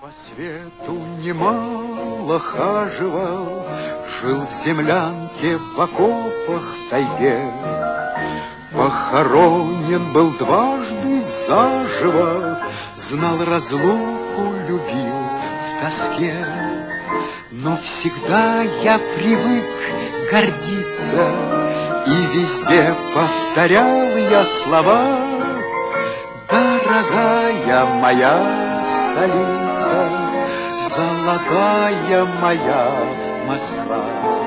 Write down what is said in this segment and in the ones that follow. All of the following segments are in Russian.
По свету немало хаживал, жил в землянке, в окопах, в тайге. Похоронен был дважды заживо, знал разлуку, любил в тоске. Но всегда я привык гордиться, и везде повторял я слова: дорогая моя столица, золотая моя Москва.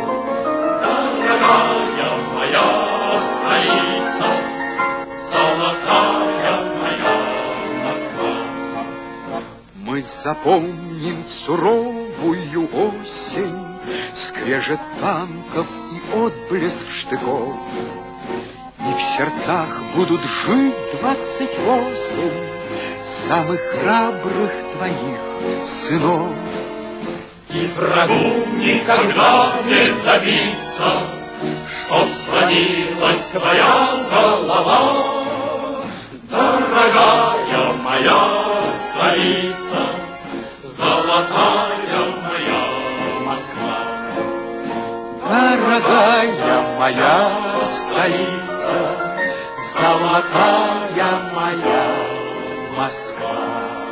Дорогая моя столица, золотая моя Москва. Мы запомним суровую осень, скрежет танков и отблеск штыков. И в сердцах будут жить 28 самых храбрых твоих сынов. И врагу никогда не добиться, чтоб склонилась твоя голова. Дорогая моя столица, золотая моя Москва. Дорогая моя столица, золотая моя Москва.